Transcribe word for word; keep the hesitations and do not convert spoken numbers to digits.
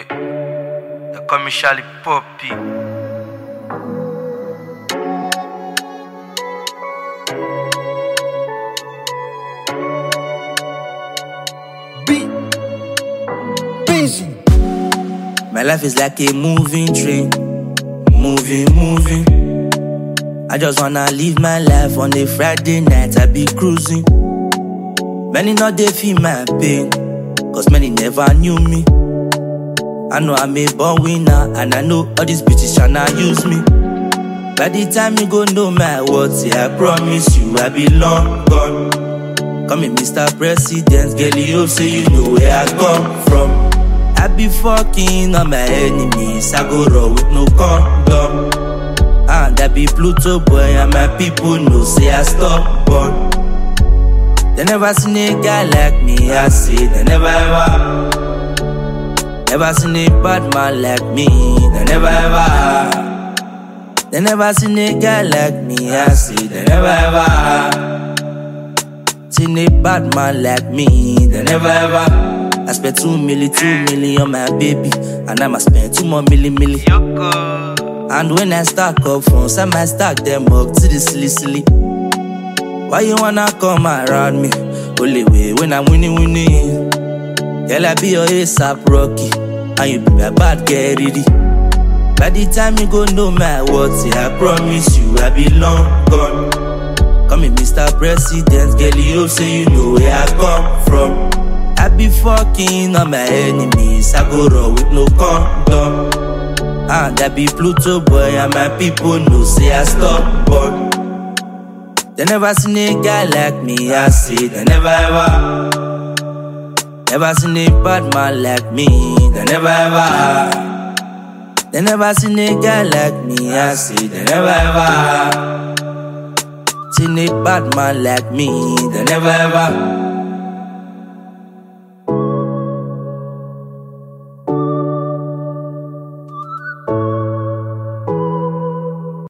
Yeah, they call me Charlie Poppy. Be busy. My life is like a moving train, moving, moving. I just wanna live my life on a Friday night. I be cruising. Many not they feel my pain, cause many never knew me. I know I'm a born winner, and I know all these bitches tryna use me. By the time you go know my words, yeah, I promise you I be long gone. Call me Mister President, girl, you hope say you know where I come from. I be fucking on my enemies, I go raw with no condom. And I be Pluto boy, and my people know say I stop born. They never seen a guy like me, I say they never ever. Never seen a bad man like me, they never ever. They never seen a guy like me, I say they never ever. Seen a bad man like me, they never ever. I spent two milli, two milli on my baby, and I'ma spend two more milli, milli. Yoko. And when I stack up funds, I might stack them up to the silly, silly. Why you wanna come around me? Only way when I'm winning, winning. Girl, I be your ASAP Rocky, and you be my bad girl, ready. By the time you go know my words, yeah, I promise you I be long gone. Call me Mister President, girl, you hope say you know where I come from. I be fucking on my enemies, I go raw with no condom. And I be Pluto boy, and my people know say I stop born. They never seen a guy like me, I say they never ever. Never seen a bad man like me, they never ever. They never seen a guy like me, I say they never ever. Seen a bad man like me, they never ever.